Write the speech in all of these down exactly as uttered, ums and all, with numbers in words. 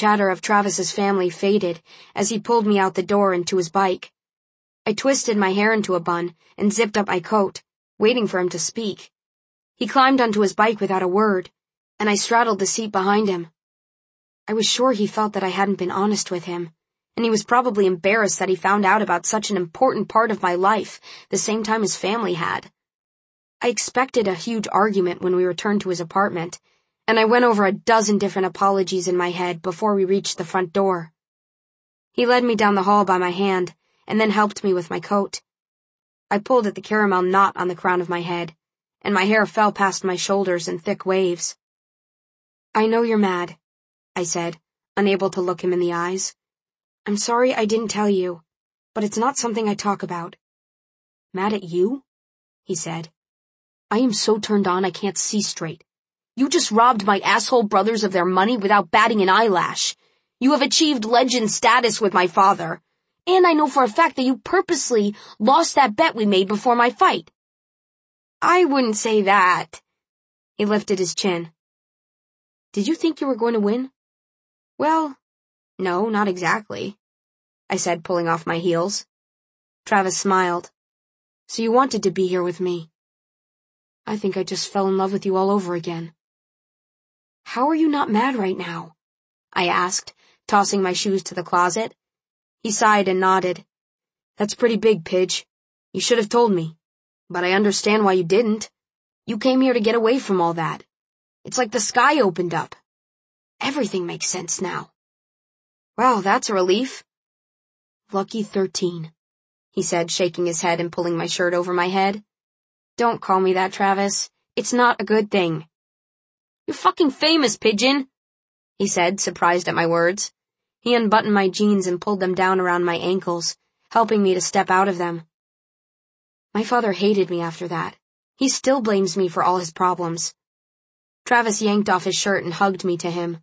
chatter of Travis's family faded as he pulled me out the door and to his bike. I twisted my hair into a bun and zipped up my coat, waiting for him to speak. He climbed onto his bike without a word, and I straddled the seat behind him. I was sure he felt that I hadn't been honest with him, and he was probably embarrassed that he found out about such an important part of my life the same time his family had. I expected a huge argument when we returned to his apartment, and I went over a dozen different apologies in my head before we reached the front door. He led me down the hall by my hand, and then helped me with my coat. I pulled at the caramel knot on the crown of my head, and my hair fell past my shoulders in thick waves. "I know you're mad," I said, unable to look him in the eyes. "I'm sorry I didn't tell you, but it's not something I talk about." "Mad at you?" he said. "I am so turned on I can't see straight. You just robbed my asshole brothers of their money without batting an eyelash. You have achieved legend status with my father, and I know for a fact that you purposely lost that bet we made before my fight." "I wouldn't say that." He lifted his chin. "Did you think you were going to win?" "Well, no, not exactly," I said, pulling off my heels. Travis smiled. "So you wanted to be here with me?" "I think I just fell in love with you all over again." "How are you not mad right now?" I asked, tossing my shoes to the closet. He sighed and nodded. "That's pretty big, Pidge. You should have told me. But I understand why you didn't. You came here to get away from all that. It's like the sky opened up. Everything makes sense now." "Well, that's a relief." "Lucky thirteen, he said, shaking his head and pulling my shirt over my head. "Don't call me that, Travis. It's not a good thing." "You're fucking famous, pigeon," he said, surprised at my words. He unbuttoned my jeans and pulled them down around my ankles, helping me to step out of them. My father hated me after that. He still blames me for all his problems. Travis yanked off his shirt and hugged me to him.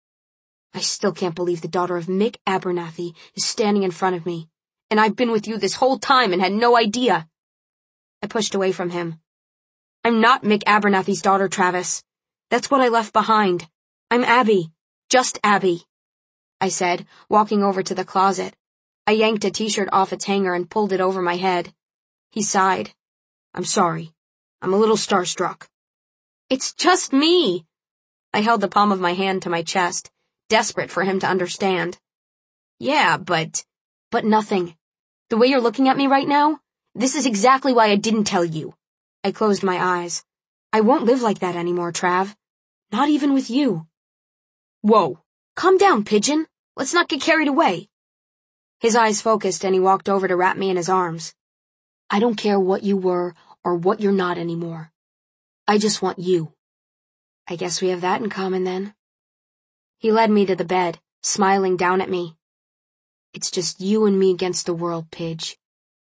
"I still can't believe the daughter of Mick Abernathy is standing in front of me, and I've been with you this whole time and had no idea." I pushed away from him. "I'm not Mick Abernathy's daughter, Travis. That's what I left behind. I'm Abby. Just Abby," I said, walking over to the closet. I yanked a t-shirt off its hanger and pulled it over my head. He sighed. "I'm sorry. I'm a little starstruck." "It's just me." I held the palm of my hand to my chest, desperate for him to understand. "Yeah, but..." "But nothing. The way you're looking at me right now, this is exactly why I didn't tell you." I closed my eyes. "I won't live like that anymore, Trav. Not even with you." "Whoa. Calm down, pigeon. Let's not get carried away." His eyes focused and he walked over to wrap me in his arms. "I don't care what you were or what you're not anymore. I just want you." "I guess we have that in common then." He led me to the bed, smiling down at me. "It's just you and me against the world, Pidge."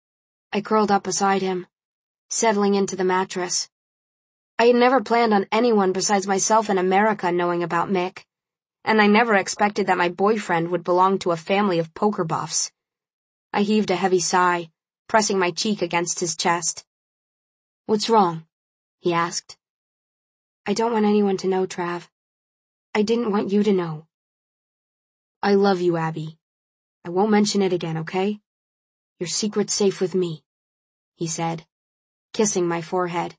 I curled up beside him, settling into the mattress. I had never planned on anyone besides myself in America knowing about Mick, and I never expected that my boyfriend would belong to a family of poker buffs. I heaved a heavy sigh, pressing my cheek against his chest. "What's wrong?" he asked. "I don't want anyone to know, Trav. I didn't want you to know." "I love you, Abby. I won't mention it again, okay? Your secret's safe with me," he said, kissing my forehead.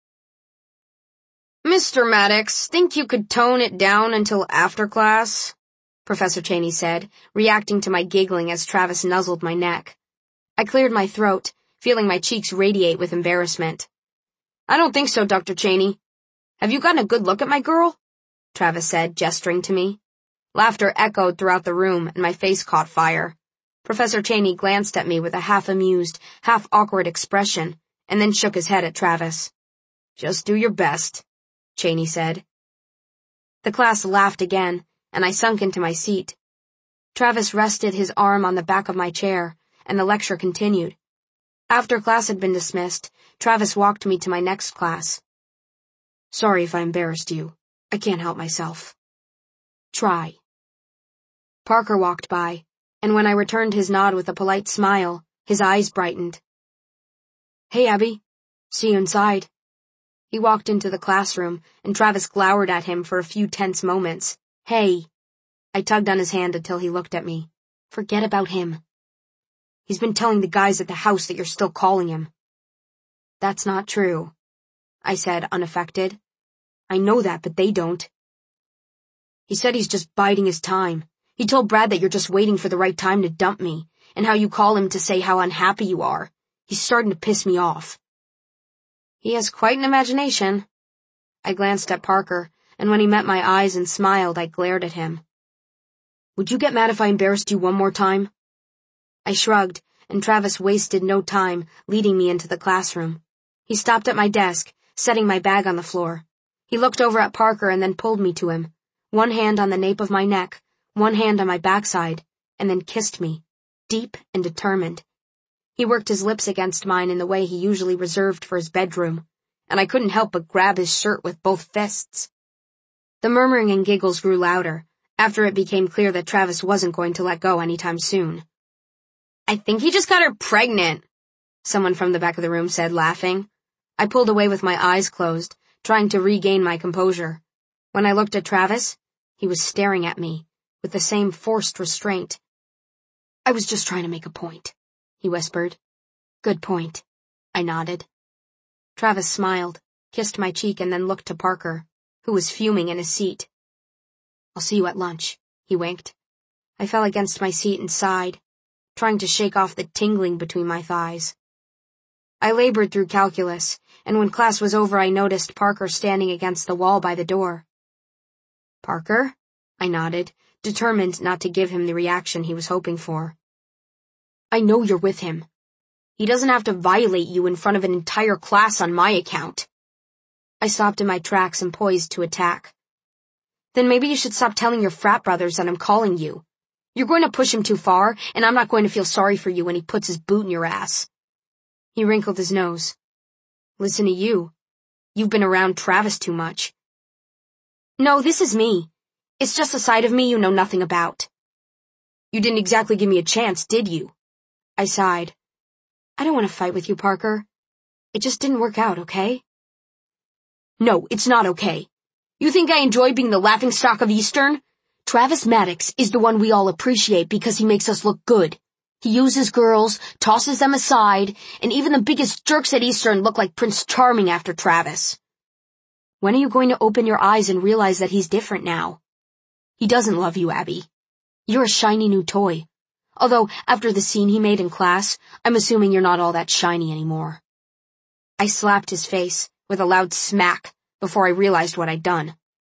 "Mister Maddox, think you could tone it down until after class?" Professor Cheney said, reacting to my giggling as Travis nuzzled my neck. I cleared my throat, feeling my cheeks radiate with embarrassment. "I don't think so, Doctor Cheney. Have you gotten a good look at my girl?" Travis said, gesturing to me. Laughter echoed throughout the room, and my face caught fire. Professor Cheney glanced at me with a half-amused, half-awkward expression, and then shook his head at Travis. "Just do your best," Cheney said. The class laughed again, and I sunk into my seat. Travis rested his arm on the back of my chair, and the lecture continued. After class had been dismissed, Travis walked me to my next class. "Sorry if I embarrassed you. I can't help myself." "Try." Parker walked by, and when I returned his nod with a polite smile, his eyes brightened. "Hey, Abby. See you inside." He walked into the classroom, and Travis glowered at him for a few tense moments. "Hey." I tugged on his hand until he looked at me. Forget about him. He's been telling the guys at the house that you're still calling him. That's not true, I said, unaffected. I know that, but they don't. He said he's just biding his time. He told Brad that you're just waiting for the right time to dump me, and how you call him to say how unhappy you are. He's starting to piss me off. He has quite an imagination. I glanced at Parker, and when he met my eyes and smiled, I glared at him. Would you get mad if I embarrassed you one more time? I shrugged, and Travis wasted no time leading me into the classroom. He stopped at my desk, setting my bag on the floor. He looked over at Parker and then pulled me to him, one hand on the nape of my neck, one hand on my backside, and then kissed me, deep and determined. He worked his lips against mine in the way he usually reserved for his bedroom, and I couldn't help but grab his shirt with both fists. The murmuring and giggles grew louder, after it became clear that Travis wasn't going to let go anytime soon. I think he just got her pregnant, someone from the back of the room said, laughing. I pulled away with my eyes closed, trying to regain my composure. When I looked at Travis, he was staring at me, with the same forced restraint. I was just trying to make a point, he whispered. Good point, I nodded. Travis smiled, kissed my cheek, and then looked to Parker, who was fuming in his seat. I'll see you at lunch, he winked. I fell against my seat and sighed, trying to shake off the tingling between my thighs. I labored through calculus, and when class was over I noticed Parker standing against the wall by the door. Parker? I nodded, determined not to give him the reaction he was hoping for. I know you're with him. He doesn't have to violate you in front of an entire class on my account. I stopped in my tracks and poised to attack. Then maybe you should stop telling your frat brothers that I'm calling you. You're going to push him too far, and I'm not going to feel sorry for you when he puts his boot in your ass. He wrinkled his nose. Listen to you. You've been around Travis too much. No, this is me. It's just a side of me you know nothing about. You didn't exactly give me a chance, did you? I sighed. I don't want to fight with you, Parker. It just didn't work out, okay? No, it's not okay. You think I enjoy being the laughingstock of Eastern? Travis Maddox is the one we all appreciate because he makes us look good. He uses girls, tosses them aside, and even the biggest jerks at Eastern look like Prince Charming after Travis. When are you going to open your eyes and realize that he's different now? He doesn't love you, Abby. You're a shiny new toy. Although, after the scene he made in class, I'm assuming you're not all that shiny anymore. I slapped his face with a loud smack before I realized what I'd done.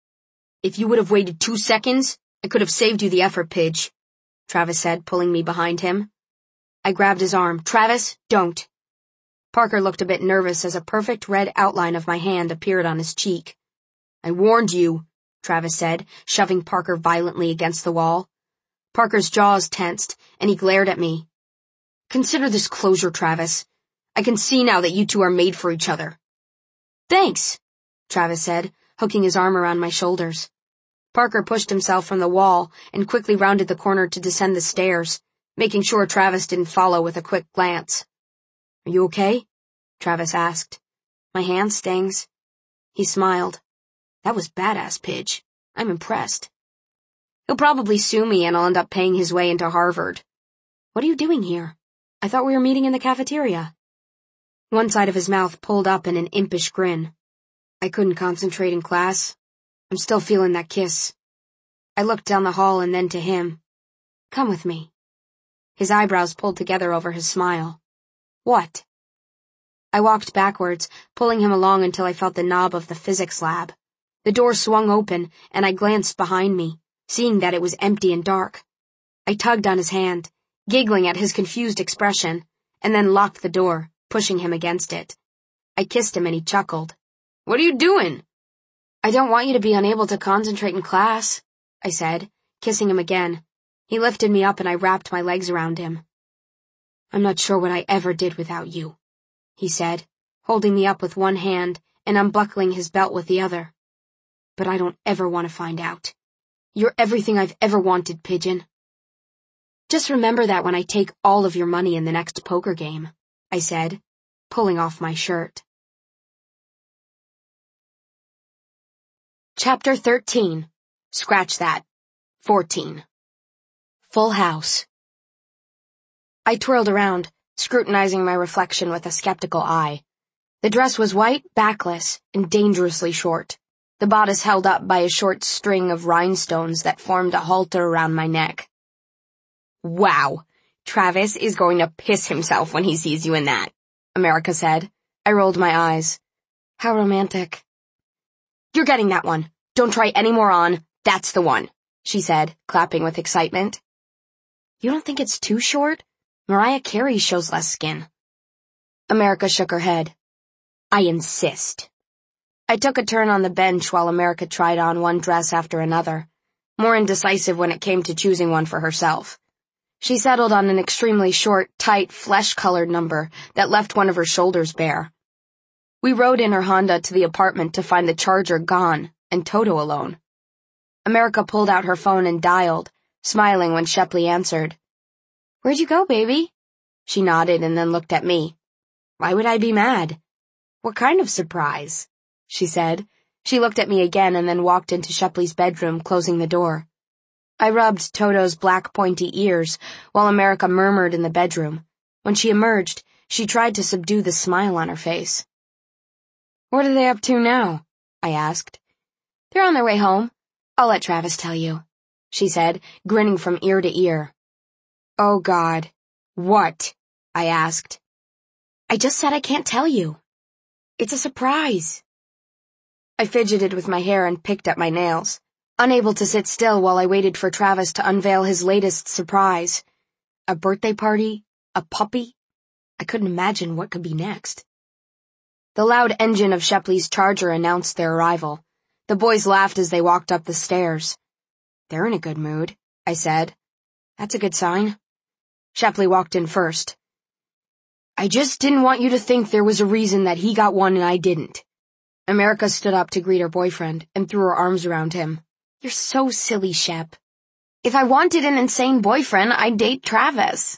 If you would have waited two seconds, I could have saved you the effort, Pidge, Travis said, pulling me behind him. I grabbed his arm. Travis, don't. Parker looked a bit nervous as a perfect red outline of my hand appeared on his cheek. I warned you, Travis said, shoving Parker violently against the wall. Parker's jaws tensed, and he glared at me. Consider this closure, Travis. I can see now that you two are made for each other. Thanks, Travis said, hooking his arm around my shoulders. Parker pushed himself from the wall and quickly rounded the corner to descend the stairs, making sure Travis didn't follow with a quick glance. Are you okay? Travis asked. My hand stings. He smiled. That was badass, Pidge. I'm impressed. He'll probably sue me and I'll end up paying his way into Harvard. What are you doing here? I thought we were meeting in the cafeteria. One side of his mouth pulled up in an impish grin. I couldn't concentrate in class. I'm still feeling that kiss. I looked down the hall and then to him. Come with me. His eyebrows pulled together over his smile. What? I walked backwards, pulling him along until I felt the knob of the physics lab. The door swung open, and I glanced behind me, seeing that it was empty and dark. I tugged on his hand, giggling at his confused expression, and then locked the door, pushing him against it. I kissed him and he chuckled. What are you doing? I don't want you to be unable to concentrate in class, I said, kissing him again. He lifted me up and I wrapped my legs around him. I'm not sure what I ever did without you, he said, holding me up with one hand and unbuckling his belt with the other. But I don't ever want to find out. You're everything I've ever wanted, Pigeon. Just remember that when I take all of your money in the next poker game, I said, pulling off my shirt. Chapter thirteen. Scratch that. fourteen. Full house. I twirled around, scrutinizing my reflection with a skeptical eye. The dress was white, backless, and dangerously short. The bodice held up by a short string of rhinestones that formed a halter around my neck. Wow, Travis is going to piss himself when he sees you in that, America said. I rolled my eyes. How romantic. You're getting that one. Don't try any more on. That's the one, she said, clapping with excitement. You don't think it's too short? Mariah Carey shows less skin. America shook her head. I insist. I took a turn on the bench while America tried on one dress after another, more indecisive when it came to choosing one for herself. She settled on an extremely short, tight, flesh-colored number that left one of her shoulders bare. We rode in her Honda to the apartment to find the charger gone and Toto alone. America pulled out her phone and dialed, smiling when Shepley answered. Where'd you go, baby? She nodded and then looked at me. Why would I be mad? What kind of surprise? She said. She looked at me again and then walked into Shepley's bedroom, closing the door. I rubbed Toto's black pointy ears while America murmured in the bedroom. When she emerged, she tried to subdue the smile on her face. What are they up to now? I asked. They're on their way home. I'll let Travis tell you, she said, grinning from ear to ear. Oh, God. What? I asked. I just said I can't tell you. It's a surprise. I fidgeted with my hair and picked at my nails, unable to sit still while I waited for Travis to unveil his latest surprise. A birthday party? A puppy? I couldn't imagine what could be next. The loud engine of Shepley's Charger announced their arrival. The boys laughed as they walked up the stairs. They're in a good mood, I said. That's a good sign. Shepley walked in first. I just didn't want you to think there was a reason that he got one and I didn't. America stood up to greet her boyfriend and threw her arms around him. You're so silly, Shep. If I wanted an insane boyfriend, I'd date Travis.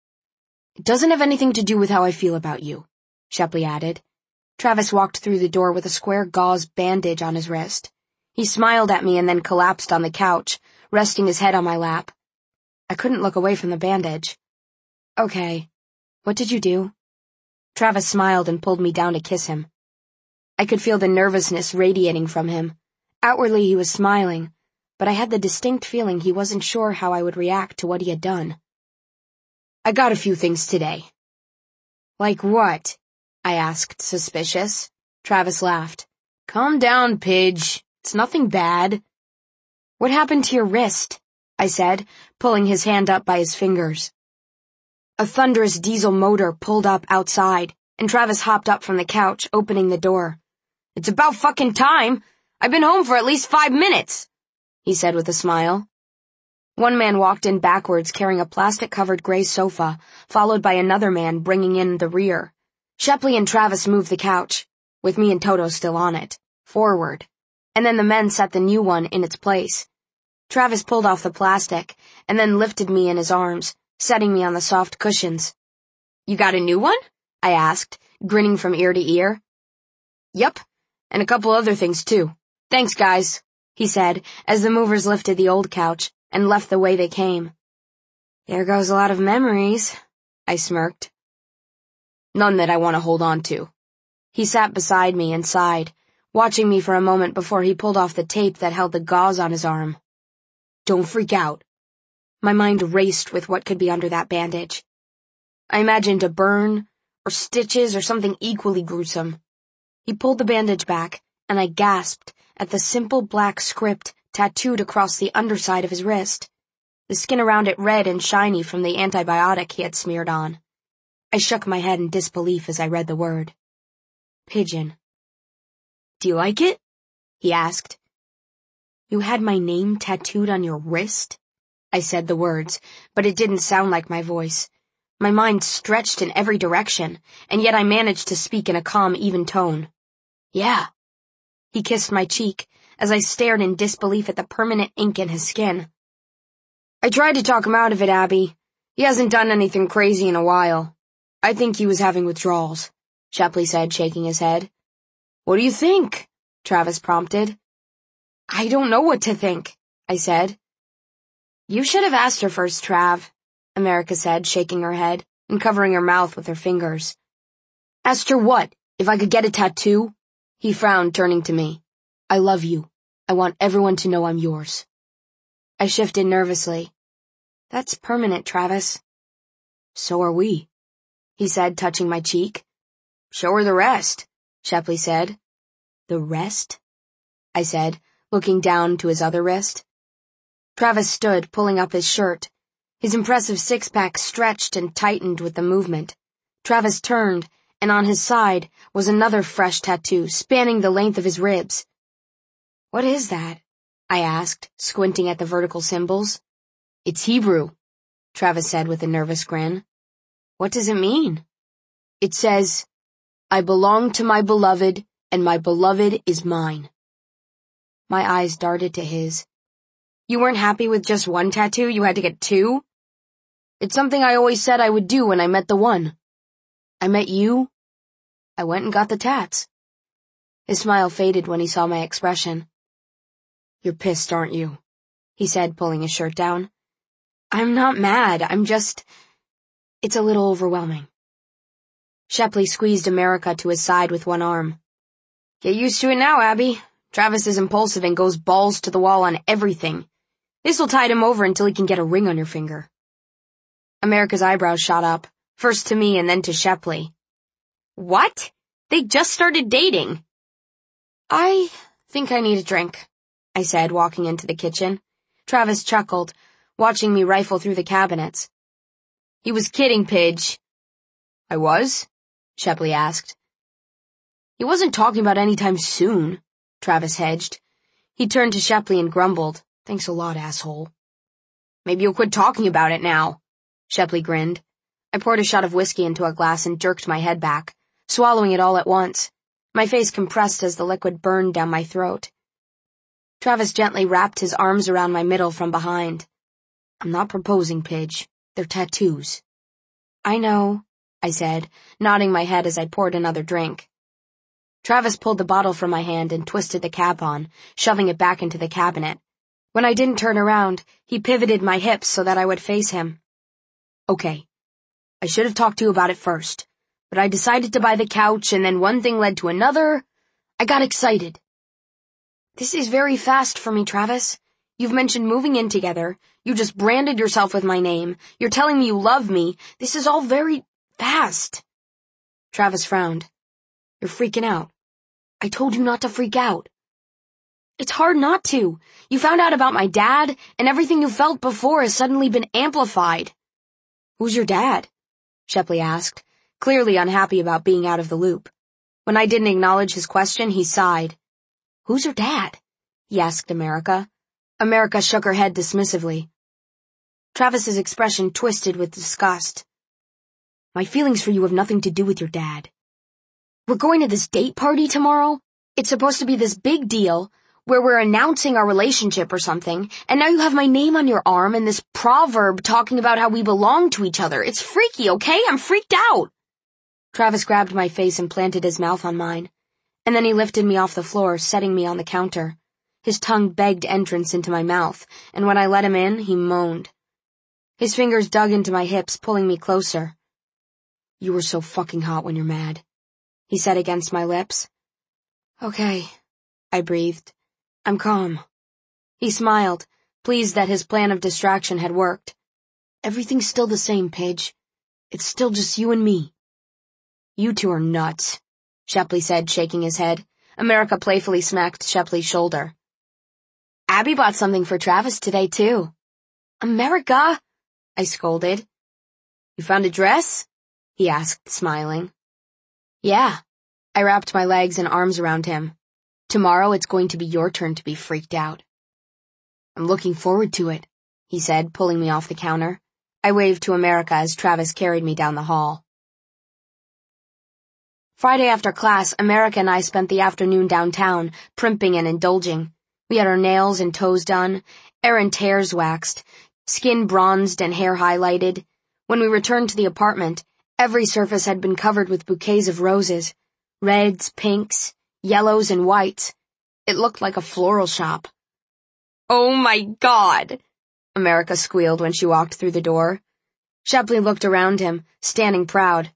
It doesn't have anything to do with how I feel about you, Shepley added. Travis walked through the door with a square gauze bandage on his wrist. He smiled at me and then collapsed on the couch, resting his head on my lap. I couldn't look away from the bandage. Okay. What did you do? Travis smiled and pulled me down to kiss him. I could feel the nervousness radiating from him. Outwardly he was smiling, but I had the distinct feeling he wasn't sure how I would react to what he had done. I got a few things today. Like what? I asked, suspicious. Travis laughed. Calm down, Pidge. It's nothing bad. What happened to your wrist? I said, pulling his hand up by his fingers. A thunderous diesel motor pulled up outside, and Travis hopped up from the couch, opening the door. It's about fucking time. I've been home for at least five minutes, he said with a smile. One man walked in backwards carrying a plastic-covered gray sofa, followed by another man bringing in the rear. Shepley and Travis moved the couch, with me and Toto still on it, forward, and then the men set the new one in its place. Travis pulled off the plastic, and then lifted me in his arms, setting me on the soft cushions. You got a new one? I asked, grinning from ear to ear. Yup, and a couple other things too. Thanks, guys, he said, as the movers lifted the old couch and left the way they came. There goes a lot of memories, I smirked. None that I want to hold on to. He sat beside me and sighed, watching me for a moment before he pulled off the tape that held the gauze on his arm. Don't freak out. My mind raced with what could be under that bandage. I imagined a burn, or stitches, or something equally gruesome. He pulled the bandage back, and I gasped at the simple black script tattooed across the underside of his wrist, the skin around it red and shiny from the antibiotic he had smeared on. I shook my head in disbelief as I read the word. Pigeon. Do you like it? He asked. You had my name tattooed on your wrist? I said the words, but it didn't sound like my voice. My mind stretched in every direction, and yet I managed to speak in a calm, even tone. Yeah. He kissed my cheek as I stared in disbelief at the permanent ink in his skin. I tried to talk him out of it, Abby. He hasn't done anything crazy in a while. I think he was having withdrawals, Shepley said, shaking his head. What do you think? Travis prompted. I don't know what to think, I said. You should have asked her first, Trav, America said, shaking her head and covering her mouth with her fingers. Asked her what? If I could get a tattoo? He frowned, turning to me. I love you. I want everyone to know I'm yours. I shifted nervously. That's permanent, Travis. So are we, he said, touching my cheek. Show her the rest, Shepley said. The rest? I said, looking down to his other wrist. Travis stood, pulling up his shirt. His impressive six-pack stretched and tightened with the movement. Travis turned, and on his side was another fresh tattoo spanning the length of his ribs. What is that? I asked, squinting at the vertical symbols. It's Hebrew, Travis said with a nervous grin. What does it mean? It says, I belong to my beloved, and my beloved is mine. My eyes darted to his. You weren't happy with just one tattoo, you had to get two? It's something I always said I would do when I met the one. I met you. I went and got the tats. His smile faded when he saw my expression. You're pissed, aren't you? He said, pulling his shirt down. I'm not mad, I'm just... It's a little overwhelming. Shepley squeezed America to his side with one arm. Get used to it now, Abby. Travis is impulsive and goes balls to the wall on everything. This'll tide him over until he can get a ring on your finger. America's eyebrows shot up, first to me and then to Shepley. What? They just started dating. I think I need a drink, I said, walking into the kitchen. Travis chuckled, watching me rifle through the cabinets. He was kidding, Pidge. I was? Shepley asked. He wasn't talking about any time soon, Travis hedged. He turned to Shepley and grumbled, Thanks a lot, asshole. Maybe you'll quit talking about it now, Shepley grinned. I poured a shot of whiskey into a glass and jerked my head back, swallowing it all at once. My face compressed as the liquid burned down my throat. Travis gently wrapped his arms around my middle from behind. I'm not proposing, Pidge. They're tattoos. I know, I said, nodding my head as I poured another drink. Travis pulled the bottle from my hand and twisted the cap on, shoving it back into the cabinet. When I didn't turn around, he pivoted my hips so that I would face him. Okay. I should have talked to you about it first, but I decided to buy the couch and then one thing led to another. I got excited. This is very fast for me, Travis. You've mentioned moving in together. You just branded yourself with my name. You're telling me you love me. This is all very fast. Travis frowned. You're freaking out. I told you not to freak out. It's hard not to. You found out about my dad, and everything you felt before has suddenly been amplified. Who's your dad? Shepley asked, clearly unhappy about being out of the loop. When I didn't acknowledge his question, he sighed. Who's your dad? He asked America. America shook her head dismissively. Travis's expression twisted with disgust. My feelings for you have nothing to do with your dad. We're going to this date party tomorrow. It's supposed to be this big deal where we're announcing our relationship or something, and now you have my name on your arm and this proverb talking about how we belong to each other. It's freaky, okay? I'm freaked out. Travis grabbed my face and planted his mouth on mine, and then he lifted me off the floor, setting me on the counter. His tongue begged entrance into my mouth, and when I let him in, he moaned. His fingers dug into my hips, pulling me closer. You were so fucking hot when you're mad, he said against my lips. Okay, I breathed. I'm calm. He smiled, pleased that his plan of distraction had worked. Everything's still the same, Pidge. It's still just you and me. You two are nuts, Shepley said, shaking his head. America playfully smacked Shepley's shoulder. Abby bought something for Travis today, too. America, I scolded. You found a dress? He asked, smiling. Yeah. I wrapped my legs and arms around him. Tomorrow it's going to be your turn to be freaked out. I'm looking forward to it, he said, pulling me off the counter. I waved to America as Travis carried me down the hall. Friday after class, America and I spent the afternoon downtown, primping and indulging. We had our nails and toes done, errant hairs waxed, skin bronzed and hair highlighted. When we returned to the apartment, every surface had been covered with bouquets of roses, reds, pinks, yellows, and whites. It looked like a floral shop. Oh my God! America squealed when she walked through the door. Shepley looked around him, standing proud.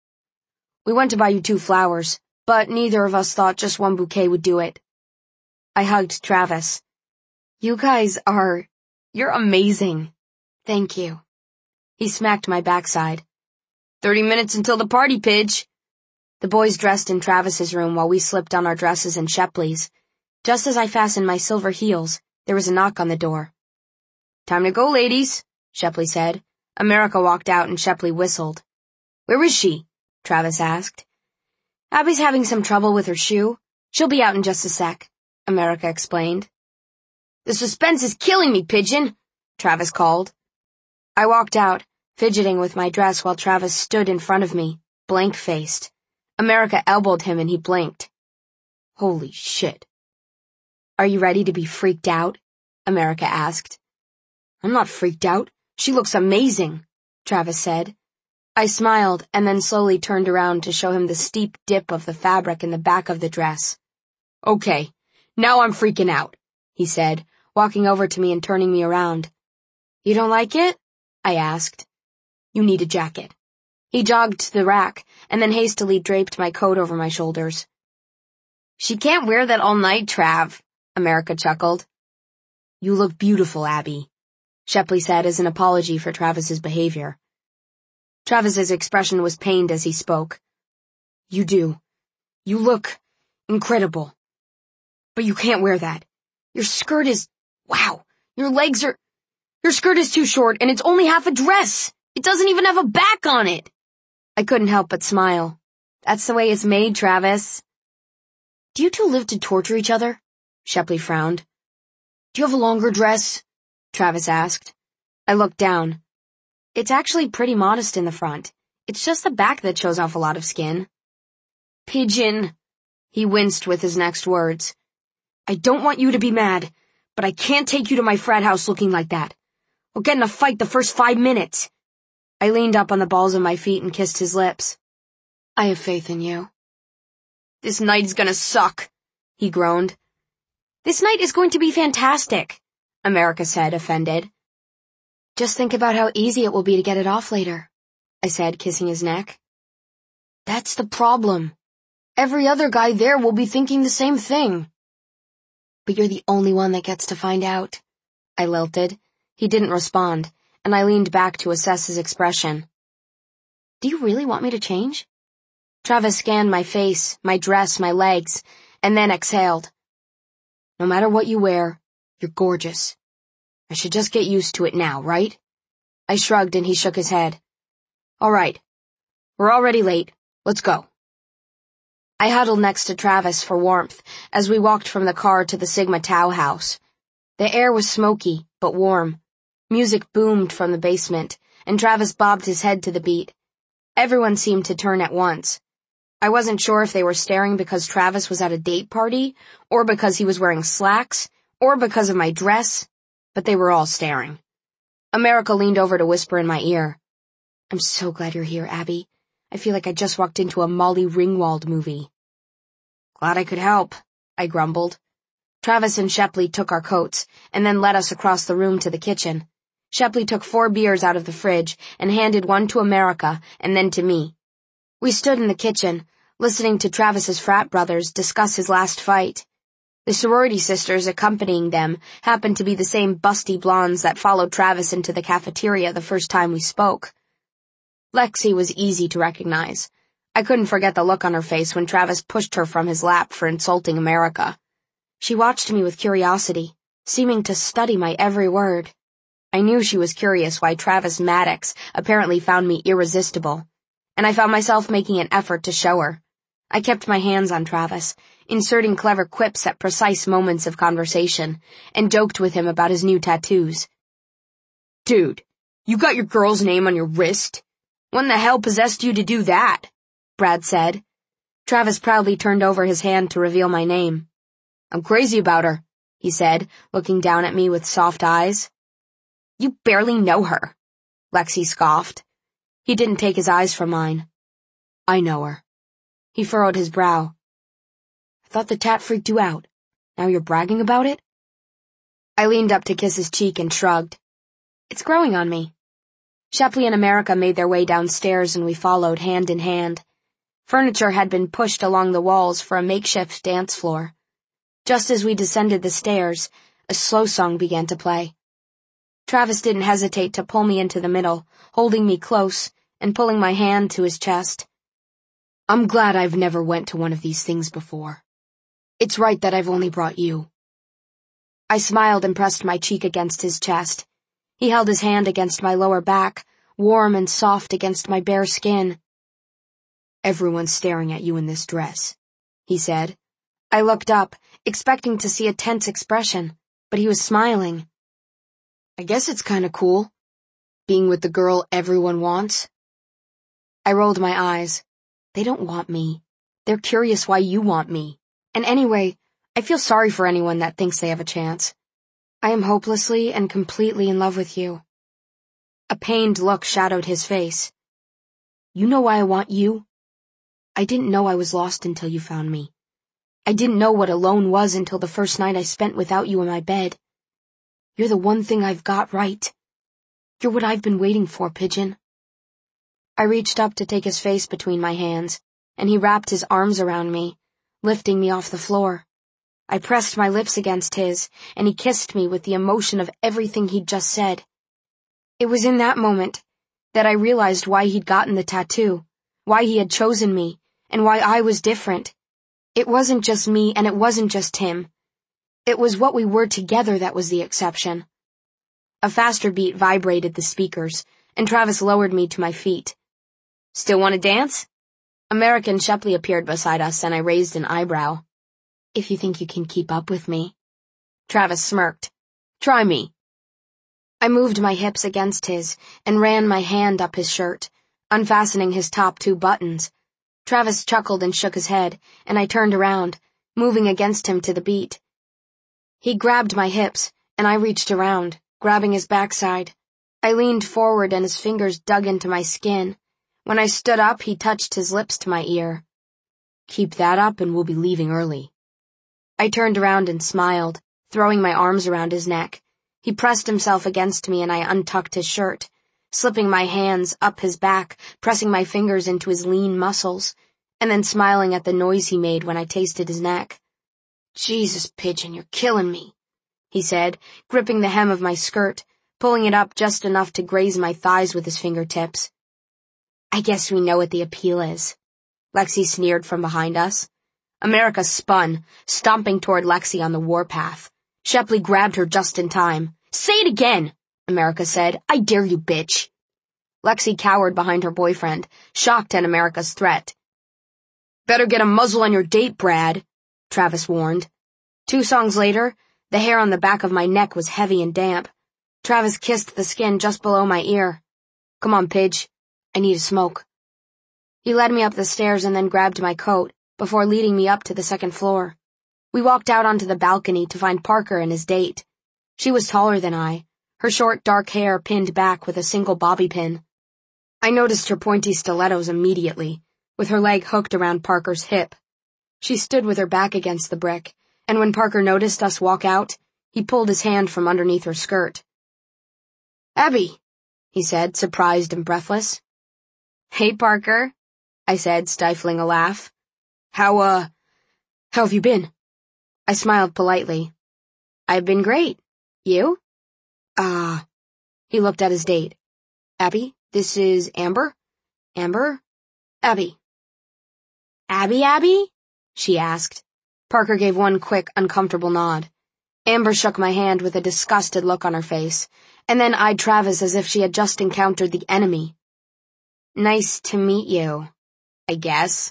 We went to buy you two flowers, but neither of us thought just one bouquet would do it. I hugged Travis. You guys are... you're amazing. Thank you. He smacked my backside. Thirty minutes until the party, Pidge. The boys dressed in Travis's room while we slipped on our dresses and Shepley's. Just as I fastened my silver heels, there was a knock on the door. Time to go, ladies, Shepley said. America walked out and Shepley whistled. Where is she? Travis asked. Abby's having some trouble with her shoe. She'll be out in just a sec, America explained. The suspense is killing me, Pigeon, Travis called. I walked out, fidgeting with my dress while Travis stood in front of me, blank-faced. America elbowed him and he blinked. Holy shit. Are you ready to be freaked out? America asked. I'm not freaked out. She looks amazing, Travis said. I smiled and then slowly turned around to show him the steep dip of the fabric in the back of the dress. Okay, now I'm freaking out, he said, walking over to me and turning me around. You don't like it? I asked. You need a jacket. He jogged to the rack and then hastily draped my coat over my shoulders. She can't wear that all night, Trav, America chuckled. You look beautiful, Abby, Shepley said as an apology for Travis's behavior. Travis's expression was pained as he spoke. You do. You look incredible. But you can't wear that. Your skirt is... wow. Your legs are... Your skirt is too short and it's only half a dress. It doesn't even have a back on it. I couldn't help but smile. That's the way it's made, Travis. Do you two live to torture each other? Shepley frowned. Do you have a longer dress? Travis asked. I looked down. It's actually pretty modest in the front. It's just the back that shows off a lot of skin. Pigeon. He winced with his next words. I don't want you to be mad, but I can't take you to my frat house looking like that. We'll get in a fight the first five minutes. I leaned up on the balls of my feet and kissed his lips. I have faith in you. This night is gonna suck, he groaned. This night is going to be fantastic, America said, offended. Just think about how easy it will be to get it off later, I said, kissing his neck. That's the problem. Every other guy there will be thinking the same thing. But you're the only one that gets to find out, I lilted. He didn't respond, and I leaned back to assess his expression. Do you really want me to change? Travis scanned my face, my dress, my legs, and then exhaled. No matter what you wear, you're gorgeous. I should just get used to it now, right? I shrugged and he shook his head. All right. We're already late. Let's go. I huddled next to Travis for warmth as we walked from the car to the Sigma Tau house. The air was smoky, but warm. Music boomed from the basement, and Travis bobbed his head to the beat. Everyone seemed to turn at once. I wasn't sure if they were staring because Travis was at a date party, or because he was wearing slacks, or because of my dress, but they were all staring. America leaned over to whisper in my ear. I'm so glad you're here, Abby. I feel like I just walked into a Molly Ringwald movie. Glad I could help, I grumbled. Travis and Shepley took our coats, and then led us across the room to the kitchen. Shepley took four beers out of the fridge and handed one to America and then to me. We stood in the kitchen, listening to Travis's frat brothers discuss his last fight. The sorority sisters accompanying them happened to be the same busty blondes that followed Travis into the cafeteria the first time we spoke. Lexi was easy to recognize. I couldn't forget the look on her face when Travis pushed her from his lap for insulting America. She watched me with curiosity, seeming to study my every word. I knew she was curious why Travis Maddox apparently found me irresistible, and I found myself making an effort to show her. I kept my hands on Travis, inserting clever quips at precise moments of conversation, and joked with him about his new tattoos. Dude, you got your girl's name on your wrist? When the hell possessed you to do that? Brad said. Travis proudly turned over his hand to reveal my name. I'm crazy about her, he said, looking down at me with soft eyes. You barely know her, Lexi scoffed. He didn't take his eyes from mine. I know her. He furrowed his brow. I thought the tat freaked you out. Now you're bragging about it? I leaned up to kiss his cheek and shrugged. It's growing on me. Shepley and America made their way downstairs and we followed hand in hand. Furniture had been pushed along the walls for a makeshift dance floor. Just as we descended the stairs, a slow song began to play. Travis didn't hesitate to pull me into the middle, holding me close and pulling my hand to his chest. I'm glad I've never went to one of these things before. It's right that I've only brought you. I smiled and pressed my cheek against his chest. He held his hand against my lower back, warm and soft against my bare skin. Everyone's staring at you in this dress, he said. I looked up, expecting to see a tense expression, but he was smiling. I guess it's kinda cool, being with the girl everyone wants. I rolled my eyes. They don't want me. They're curious why you want me. And anyway, I feel sorry for anyone that thinks they have a chance. I am hopelessly and completely in love with you. A pained look shadowed his face. You know why I want you? I didn't know I was lost until you found me. I didn't know what alone was until the first night I spent without you in my bed. You're the one thing I've got right. You're what I've been waiting for, Pigeon. I reached up to take his face between my hands, and he wrapped his arms around me, lifting me off the floor. I pressed my lips against his, and he kissed me with the emotion of everything he'd just said. It was in that moment that I realized why he'd gotten the tattoo, why he had chosen me, and why I was different. It wasn't just me, and it wasn't just him. It was what we were together that was the exception. A faster beat vibrated the speakers, and Travis lowered me to my feet. Still want to dance? American Shepley appeared beside us, and I raised an eyebrow. If you think you can keep up with me. Travis smirked. Try me. I moved my hips against his and ran my hand up his shirt, unfastening his top two buttons. Travis chuckled and shook his head, and I turned around, moving against him to the beat. He grabbed my hips, and I reached around, grabbing his backside. I leaned forward and his fingers dug into my skin. When I stood up, he touched his lips to my ear. Keep that up and we'll be leaving early. I turned around and smiled, throwing my arms around his neck. He pressed himself against me and I untucked his shirt, slipping my hands up his back, pressing my fingers into his lean muscles, and then smiling at the noise he made when I tasted his neck. Jesus, Pigeon, you're killing me, he said, gripping the hem of my skirt, pulling it up just enough to graze my thighs with his fingertips. I guess we know what the appeal is. Lexi sneered from behind us. America spun, stomping toward Lexi on the warpath. Shepley grabbed her just in time. Say it again, America said. I dare you, bitch. Lexi cowered behind her boyfriend, shocked at America's threat. Better get a muzzle on your date, Brad, Travis warned. Two songs later, the hair on the back of my neck was heavy and damp. Travis kissed the skin just below my ear. Come on, Pidge. I need a smoke. He led me up the stairs and then grabbed my coat, before leading me up to the second floor. We walked out onto the balcony to find Parker and his date. She was taller than I, her short dark hair pinned back with a single bobby pin. I noticed her pointy stilettos immediately, with her leg hooked around Parker's hip. She stood with her back against the brick, and when Parker noticed us walk out, he pulled his hand from underneath her skirt. Abby, he said, surprised and breathless. Hey, Parker, I said, stifling a laugh. How, uh, how have you been? I smiled politely. I've been great. You? Ah. Uh, he looked at his date. Abby, this is Amber? Amber? Abby. Abby, Abby? She asked. Parker gave one quick, uncomfortable nod. Amber shook my hand with a disgusted look on her face, and then eyed Travis as if she had just encountered the enemy. Nice to meet you, I guess.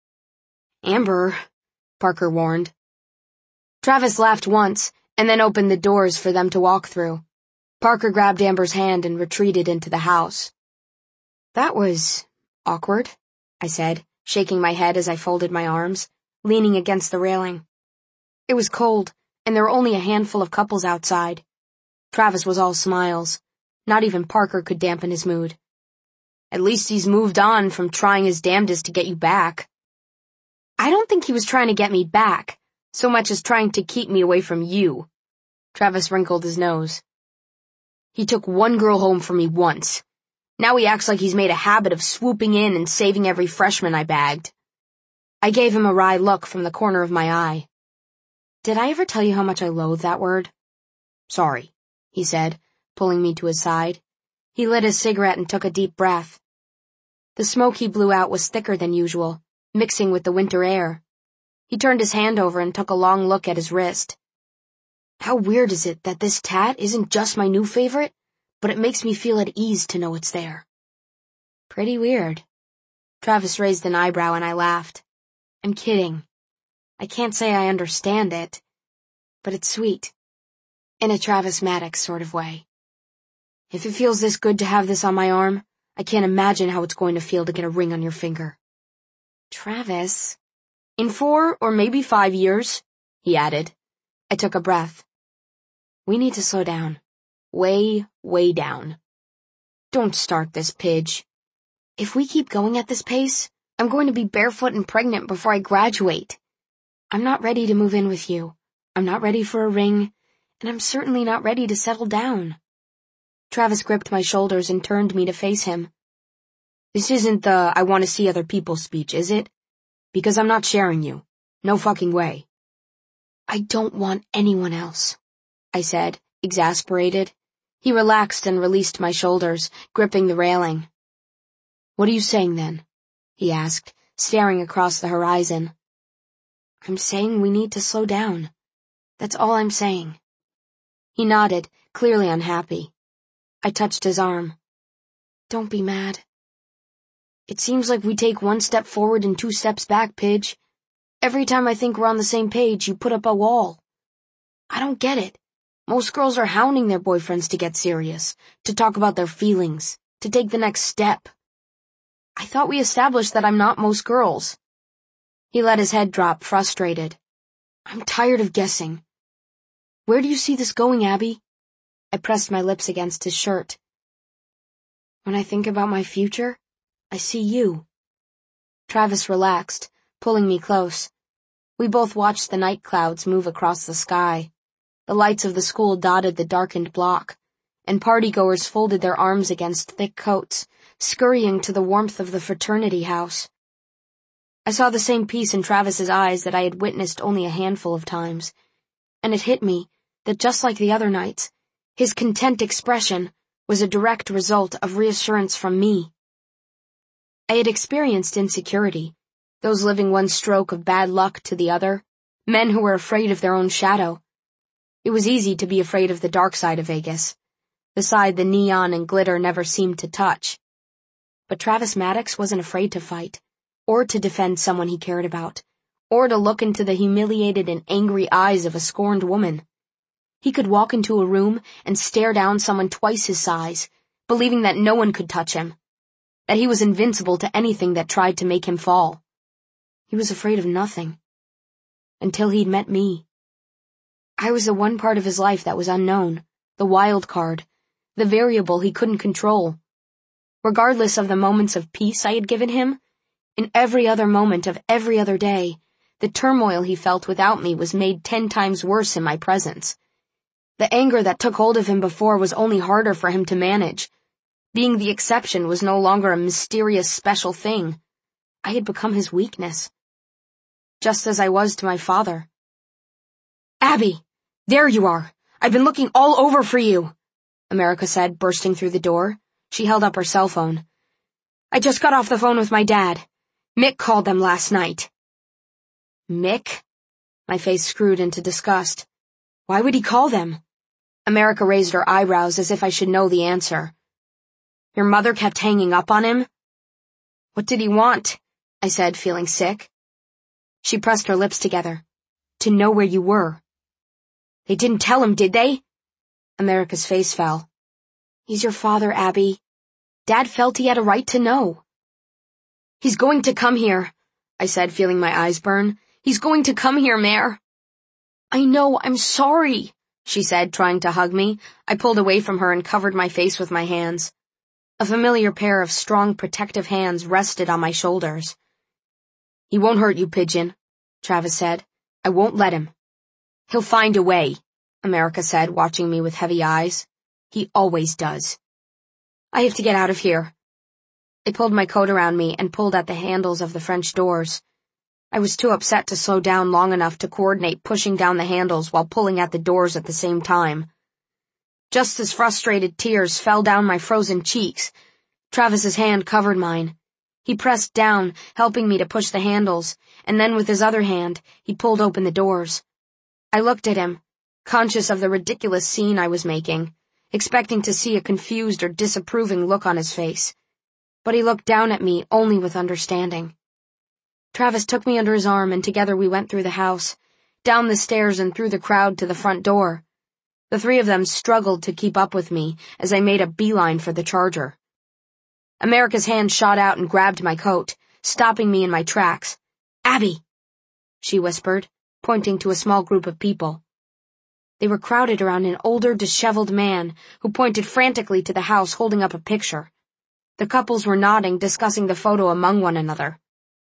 Amber, Parker warned. Travis laughed once, and then opened the doors for them to walk through. Parker grabbed Amber's hand and retreated into the house. That was awkward, I said, shaking my head as I folded my arms, leaning against the railing. It was cold, and there were only a handful of couples outside. Travis was all smiles. Not even Parker could dampen his mood. At least he's moved on from trying his damnedest to get you back. I don't think he was trying to get me back, so much as trying to keep me away from you. Travis wrinkled his nose. He took one girl home for me once. Now he acts like he's made a habit of swooping in and saving every freshman I bagged. I gave him a wry look from the corner of my eye. Did I ever tell you how much I loathe that word? Sorry, he said, pulling me to his side. He lit his cigarette and took a deep breath. The smoke he blew out was thicker than usual, mixing with the winter air. He turned his hand over and took a long look at his wrist. How weird is it that this tat isn't just my new favorite, but it makes me feel at ease to know it's there. Pretty weird. Travis raised an eyebrow and I laughed. I'm kidding. I can't say I understand it, but it's sweet. In a Travis Maddox sort of way. If it feels this good to have this on my arm, I can't imagine how it's going to feel to get a ring on your finger. Travis. In four or maybe five years, he added. I took a breath. We need to slow down. Way, way down. Don't start this, Pidge. If we keep going at this pace, I'm going to be barefoot and pregnant before I graduate. I'm not ready to move in with you. I'm not ready for a ring, and I'm certainly not ready to settle down. Travis gripped my shoulders and turned me to face him. This isn't the I want to see other people speech, is it? Because I'm not sharing you. No fucking way. I don't want anyone else, I said, exasperated. He relaxed and released my shoulders, gripping the railing. What are you saying then? He asked, staring across the horizon. I'm saying we need to slow down. That's all I'm saying. He nodded, clearly unhappy. I touched his arm. Don't be mad. It seems like we take one step forward and two steps back, Pidge. Every time I think we're on the same page, you put up a wall. I don't get it. Most girls are hounding their boyfriends to get serious, to talk about their feelings, to take the next step. I thought we established that I'm not most girls. He let his head drop, frustrated. I'm tired of guessing. Where do you see this going, Abby? I pressed my lips against his shirt. When I think about my future, I see you. Travis relaxed, pulling me close. We both watched the night clouds move across the sky. The lights of the school dotted the darkened block, and partygoers folded their arms against thick coats, scurrying to the warmth of the fraternity house. I saw the same peace in Travis's eyes that I had witnessed only a handful of times, and it hit me that just like the other nights, his content expression was a direct result of reassurance from me. I had experienced insecurity, those living one stroke of bad luck to the other, men who were afraid of their own shadow. It was easy to be afraid of the dark side of Vegas, the side the neon and glitter never seemed to touch. But Travis Maddox wasn't afraid to fight, or to defend someone he cared about, or to look into the humiliated and angry eyes of a scorned woman. He could walk into a room and stare down someone twice his size, believing that no one could touch him, that he was invincible to anything that tried to make him fall. He was afraid of nothing. Until he'd met me. I was the one part of his life that was unknown, the wild card, the variable he couldn't control. Regardless of the moments of peace I had given him, in every other moment of every other day, the turmoil he felt without me was made ten times worse in my presence. The anger that took hold of him before was only harder for him to manage. Being the exception was no longer a mysterious special thing. I had become his weakness. Just as I was to my father. Abby! There you are! I've been looking all over for you! America said, bursting through the door. She held up her cell phone. I just got off the phone with my dad. Mick called them last night. Mick? My face screwed into disgust. Why would he call them? America raised her eyebrows as if I should know the answer. Your mother kept hanging up on him? What did he want? I said, feeling sick. She pressed her lips together. To know where you were. They didn't tell him, did they? America's face fell. He's your father, Abby. Dad felt he had a right to know. He's going to come here, I said, feeling my eyes burn. He's going to come here, Mare. I know, I'm sorry, she said, trying to hug me. I pulled away from her and covered my face with my hands. A familiar pair of strong, protective hands rested on my shoulders. He won't hurt you, Pigeon, Travis said. I won't let him. He'll find a way, America said, watching me with heavy eyes. He always does. I have to get out of here. I pulled my coat around me and pulled at the handles of the French doors. I was too upset to slow down long enough to coordinate pushing down the handles while pulling at the doors at the same time. Just as frustrated tears fell down my frozen cheeks, Travis's hand covered mine. He pressed down, helping me to push the handles, and then with his other hand, he pulled open the doors. I looked at him, conscious of the ridiculous scene I was making, expecting to see a confused or disapproving look on his face. But he looked down at me only with understanding. Travis took me under his arm and together we went through the house, down the stairs and through the crowd to the front door. The three of them struggled to keep up with me as I made a beeline for the Charger. America's hand shot out and grabbed my coat, stopping me in my tracks. "Abby," she whispered, pointing to a small group of people. They were crowded around an older, disheveled man who pointed frantically to the house holding up a picture. The couples were nodding, discussing the photo among one another.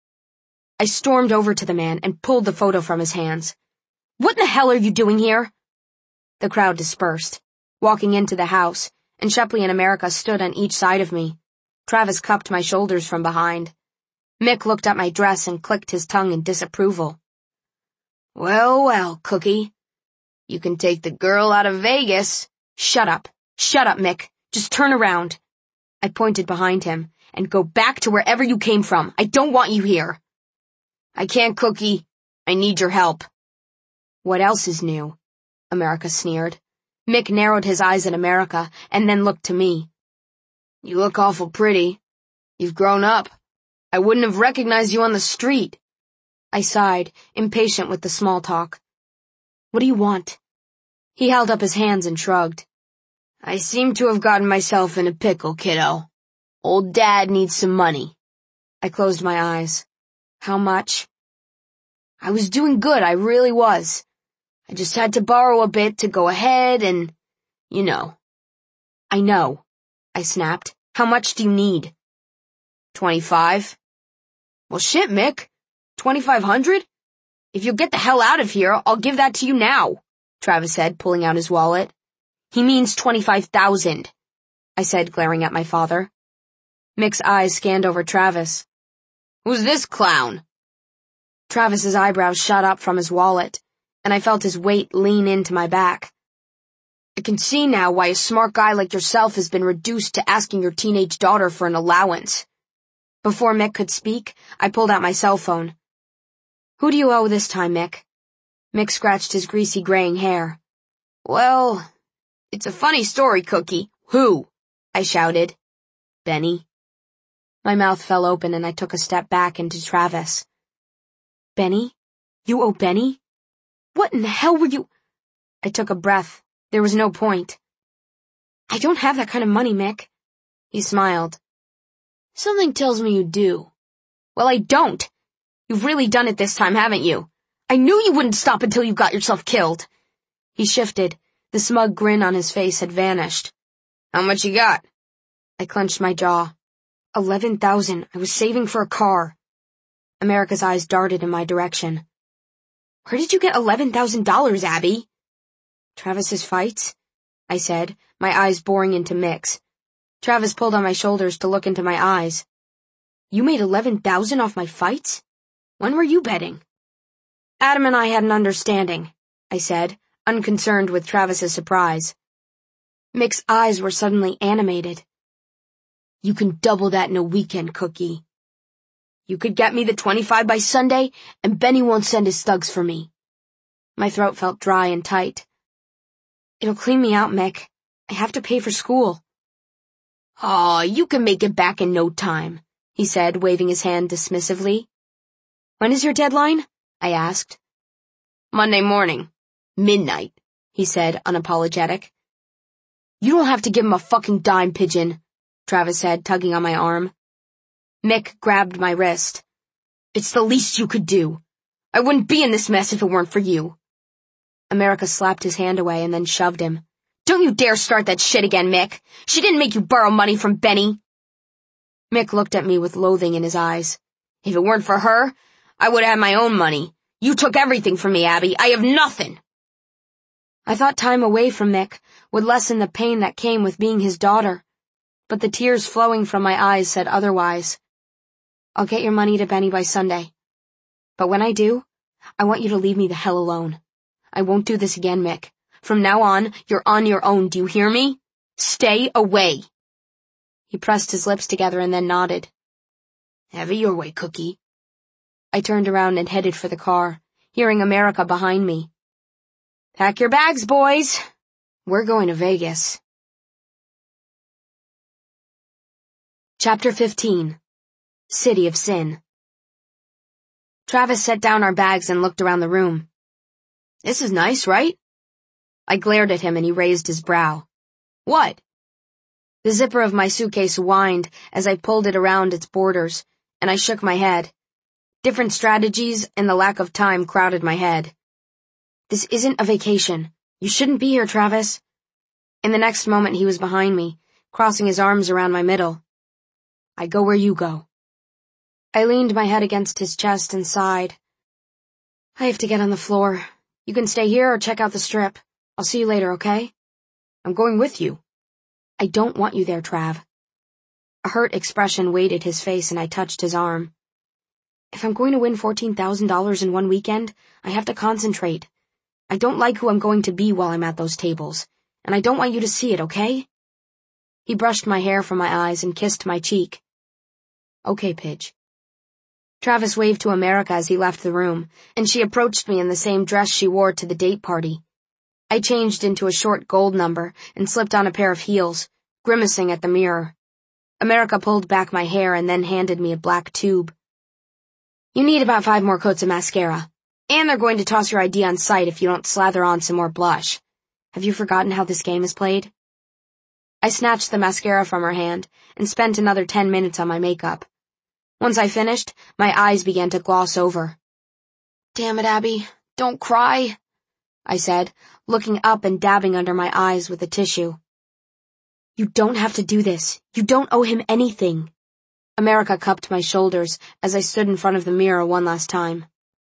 I stormed over to the man and pulled the photo from his hands. "What in the hell are you doing here?" The crowd dispersed, walking into the house, and Shepley and America stood on each side of me. Travis cupped my shoulders from behind. Mick looked at my dress and clicked his tongue in disapproval. "Well, well, Cookie. You can take the girl out of Vegas." "Shut up. Shut up, Mick. Just turn around." I pointed behind him. "And go back to wherever you came from. I don't want you here." "I can't, Cookie. I need your help." "What else is new?" America sneered. Mick narrowed his eyes at America and then looked to me. "You look awful pretty. You've grown up. I wouldn't have recognized you on the street." I sighed, impatient with the small talk. "What do you want?" He held up his hands and shrugged. "I seem to have gotten myself in a pickle, kiddo. Old Dad needs some money." I closed my eyes. "How much?" "I was doing good, I really was. I just had to borrow a bit to go ahead and, you know." "I know," I snapped. "How much do you need?" Twenty-five. "Well, shit, Mick. Twenty-five hundred? If you'll get the hell out of here, I'll give that to you now," Travis said, pulling out his wallet. "He means twenty-five thousand, I said, glaring at my father. Mick's eyes scanned over Travis. "Who's this clown?" Travis's eyebrows shot up from his wallet, and I felt his weight lean into my back. "I can see now why a smart guy like yourself has been reduced to asking your teenage daughter for an allowance." Before Mick could speak, I pulled out my cell phone. "Who do you owe this time, Mick?" Mick scratched his greasy graying hair. "Well, it's a funny story, Cookie." "Who?" I shouted. "Benny." My mouth fell open and I took a step back into Travis. "Benny? You owe Benny? What in the hell were you—" I took a breath. There was no point. "I don't have that kind of money, Mick." He smiled. "Something tells me you do." "Well, I don't. You've really done it this time, haven't you? I knew you wouldn't stop until you got yourself killed." He shifted. The smug grin on his face had vanished. "How much you got?" I clenched my jaw. Eleven thousand. I was saving for a car. America's eyes darted in my direction. "Where did you get eleven thousand dollars, Abby?" "Travis's fights," I said, my eyes boring into Mick's. Travis pulled on my shoulders to look into my eyes. "You made eleven thousand off my fights? When were you betting?" "Adam and I had an understanding," I said, unconcerned with Travis's surprise. Mick's eyes were suddenly animated. "You can double that in a weekend, Cookie. You could get me the twenty-five by Sunday, and Benny won't send his thugs for me." My throat felt dry and tight. "It'll clean me out, Mick. I have to pay for school." "Aw, you can make it back in no time," he said, waving his hand dismissively. "When is your deadline?" I asked. "Monday morning. Midnight," he said, unapologetic. "You don't have to give him a fucking dime, pigeon," Travis said, tugging on my arm. Mick grabbed my wrist. "It's the least you could do. I wouldn't be in this mess if it weren't for you." America slapped his hand away and then shoved him. "Don't you dare start that shit again, Mick. She didn't make you borrow money from Benny." Mick looked at me with loathing in his eyes. "If it weren't for her, I would have had my own money. You took everything from me, Abby. I have nothing." I thought time away from Mick would lessen the pain that came with being his daughter, but the tears flowing from my eyes said otherwise. I'll get your money to Benny by Sunday. But when I do, I want you to leave me the hell alone. I won't do this again, Mick. From now on, you're on your own, do you hear me? Stay away. He pressed his lips together and then nodded. Have it your way, Cookie. I turned around and headed for the car, hearing America behind me. Pack your bags, boys. We're going to Vegas. Chapter fifteen. City of Sin. Travis set down our bags and looked around the room. This is nice, right? I glared at him and he raised his brow. What? The zipper of my suitcase whined as I pulled it around its borders, and I shook my head. Different strategies and the lack of time crowded my head. This isn't a vacation. You shouldn't be here, Travis. In the next moment he was behind me, crossing his arms around my middle. I go where you go. I leaned my head against his chest and sighed. I have to get on the floor. You can stay here or check out the strip. I'll see you later, okay? I'm going with you. I don't want you there, Trav. A hurt expression weighted his face and I touched his arm. If I'm going to win fourteen thousand dollars in one weekend, I have to concentrate. I don't like who I'm going to be while I'm at those tables, and I don't want you to see it, okay? He brushed my hair from my eyes and kissed my cheek. Okay, Pidge. Travis waved to America as he left the room, and she approached me in the same dress she wore to the date party. I changed into a short gold number and slipped on a pair of heels, grimacing at the mirror. America pulled back my hair and then handed me a black tube. You need about five more coats of mascara, and they're going to toss your I D on sight if you don't slather on some more blush. Have you forgotten how this game is played? I snatched the mascara from her hand and spent another ten minutes on my makeup. Once I finished, my eyes began to gloss over. Damn it, Abby, don't cry, I said, looking up and dabbing under my eyes with a tissue. You don't have to do this. You don't owe him anything. America cupped my shoulders as I stood in front of the mirror one last time.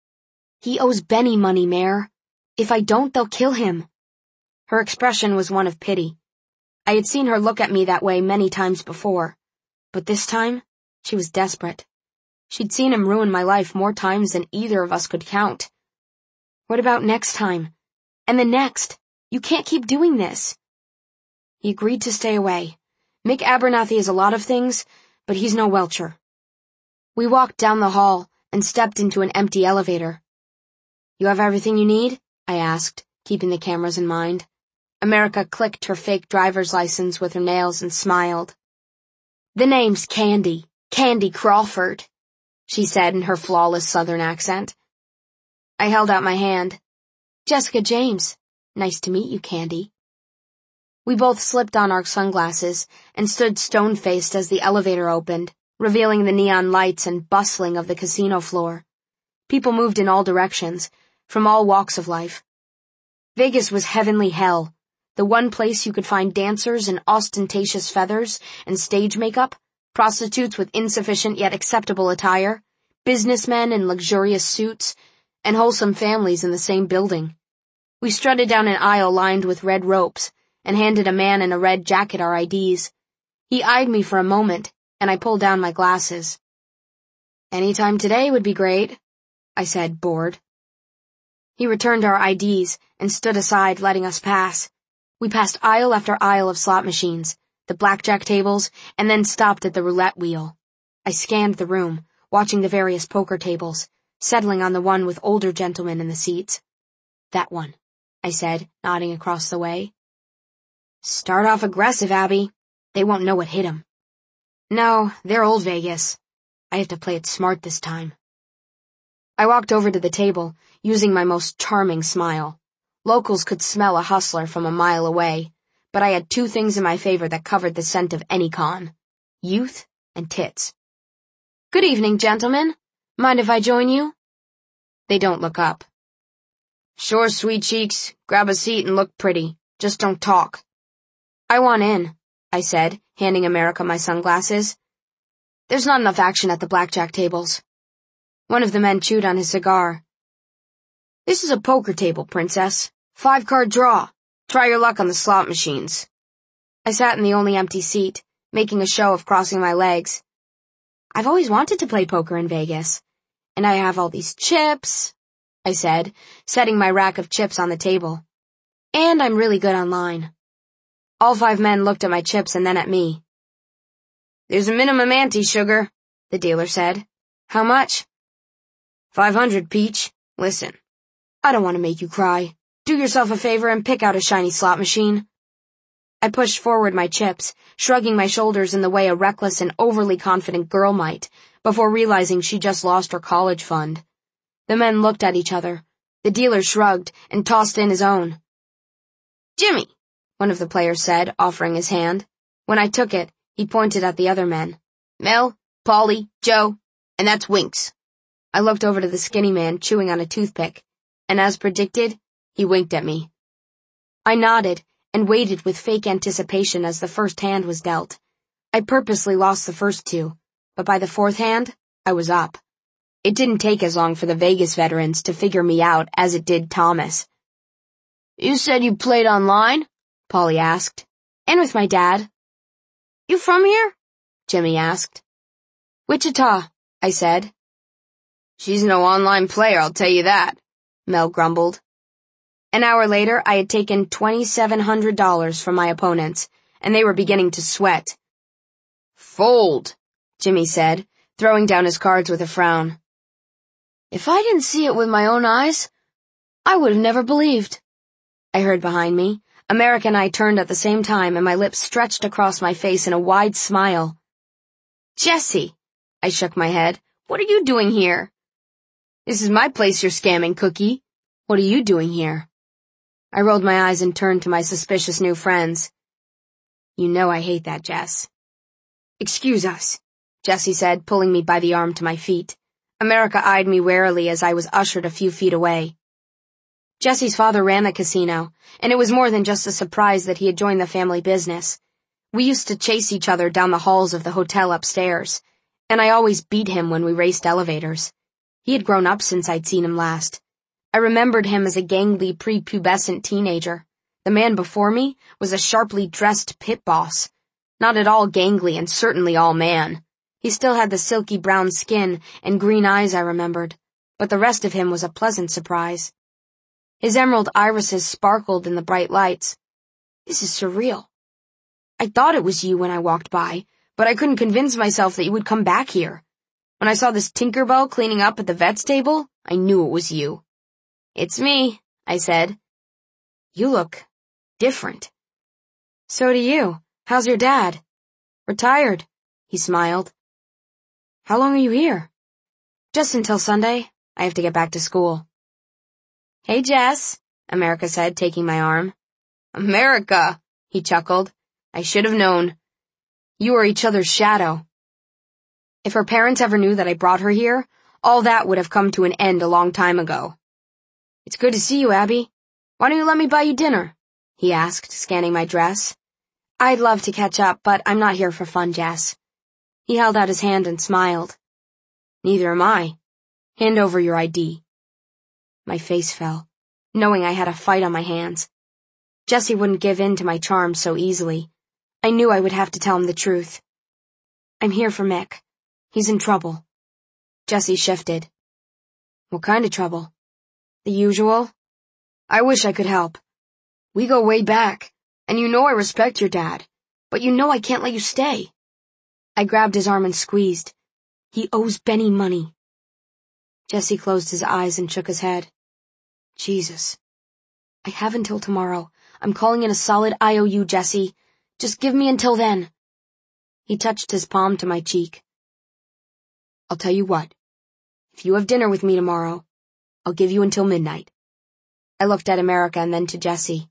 He owes Benny money, Mare. If I don't, they'll kill him. Her expression was one of pity. I had seen her look at me that way many times before, but this time, she was desperate. She'd seen him ruin my life more times than either of us could count. What about next time? And the next? You can't keep doing this. He agreed to stay away. Mick Abernathy is a lot of things, but he's no Welcher. We walked down the hall and stepped into an empty elevator. You have everything you need? I asked, keeping the cameras in mind. America clicked her fake driver's license with her nails and smiled. The name's Candy. Candy Crawford, she said in her flawless southern accent. I held out my hand. Jessica James. Nice to meet you, Candy. We both slipped on our sunglasses and stood stone-faced as the elevator opened, revealing the neon lights and bustling of the casino floor. People moved in all directions, from all walks of life. Vegas was heavenly hell, the one place you could find dancers in ostentatious feathers and stage makeup, prostitutes with insufficient yet acceptable attire, businessmen in luxurious suits, and wholesome families in the same building. We strutted down an aisle lined with red ropes and handed a man in a red jacket our I Ds. He eyed me for a moment, and I pulled down my glasses. Any time today would be great, I said, bored. He returned our I Ds and stood aside, letting us pass. We passed aisle after aisle of slot machines, the blackjack tables, and then stopped at the roulette wheel. I scanned the room, watching the various poker tables, settling on the one with older gentlemen in the seats. That one, I said, nodding across the way. Start off aggressive, Abby. They won't know what hit 'em. No, they're old Vegas. I have to play it smart this time. I walked over to the table, using my most charming smile. Locals could smell a hustler from a mile away, but I had two things in my favor that covered the scent of any con. Youth and tits. Good evening, gentlemen. Mind if I join you? They don't look up. Sure, sweet cheeks. Grab a seat and look pretty. Just don't talk. I want in, I said, handing America my sunglasses. There's not enough action at the blackjack tables. One of the men chewed on his cigar. This is a poker table, princess. Five-card draw. Try your luck on the slot machines. I sat in the only empty seat, making a show of crossing my legs. I've always wanted to play poker in Vegas. And I have all these chips, I said, setting my rack of chips on the table. And I'm really good online. All five men looked at my chips and then at me. There's a minimum ante, sugar, the dealer said. How much? Five hundred, Peach. Listen, I don't want to make you cry. Do yourself a favor and pick out a shiny slot machine. I pushed forward my chips, shrugging my shoulders in the way a reckless and overly confident girl might, before realizing she just lost her college fund. The men looked at each other. The dealer shrugged and tossed in his own. Jimmy, one of the players said, offering his hand. When I took it, he pointed at the other men. Mel, Polly, Joe, and that's Winks. I looked over to the skinny man chewing on a toothpick, and as predicted, he winked at me. I nodded and waited with fake anticipation as the first hand was dealt. I purposely lost the first two, but by the fourth hand, I was up. It didn't take as long for the Vegas veterans to figure me out as it did Thomas. You said you played online? Polly asked. And with my dad. You from here? Jimmy asked. Wichita, I said. She's no online player, I'll tell you that, Mel grumbled. An hour later, I had taken twenty-seven hundred dollars from my opponents, and they were beginning to sweat. Fold, Jimmy said, throwing down his cards with a frown. If I didn't see it with my own eyes, I would have never believed. I heard behind me. America and I turned at the same time, and my lips stretched across my face in a wide smile. Jesse, I shook my head. What are you doing here? This is my place you're scamming, Cookie. What are you doing here? I rolled my eyes and turned to my suspicious new friends. You know I hate that, Jess. Excuse us, Jesse said, pulling me by the arm to my feet. America eyed me warily as I was ushered a few feet away. Jesse's father ran the casino, and it was more than just a surprise that he had joined the family business. We used to chase each other down the halls of the hotel upstairs, and I always beat him when we raced elevators. He had grown up since I'd seen him last. I remembered him as a gangly, prepubescent teenager. The man before me was a sharply dressed pit boss. Not at all gangly and certainly all man. He still had the silky brown skin and green eyes I remembered, but the rest of him was a pleasant surprise. His emerald irises sparkled in the bright lights. This is surreal. I thought it was you when I walked by, but I couldn't convince myself that you would come back here. When I saw this Tinkerbell cleaning up at the vet's table, I knew it was you. It's me, I said. You look different. So do you. How's your dad? Retired, he smiled. How long are you here? Just until Sunday. I have to get back to school. Hey, Jess, America said, taking my arm. America, he chuckled. I should have known. You are each other's shadow. If her parents ever knew that I brought her here, all that would have come to an end a long time ago. It's good to see you, Abby. Why don't you let me buy you dinner? He asked, scanning my dress. I'd love to catch up, but I'm not here for fun, Jess. He held out his hand and smiled. Neither am I. Hand over your I D. My face fell, knowing I had a fight on my hands. Jesse wouldn't give in to my charms so easily. I knew I would have to tell him the truth. I'm here for Mick. He's in trouble. Jesse shifted. What kind of trouble? The usual? I wish I could help. We go way back, and you know I respect your dad, but you know I can't let you stay. I grabbed his arm and squeezed. He owes Benny money. Jesse closed his eyes and shook his head. Jesus. I have until tomorrow. I'm calling in a solid I O U, Jesse. Just give me until then. He touched his palm to my cheek. I'll tell you what. If you have dinner with me tomorrow, I'll give you until midnight. I looked at America and then to Jesse.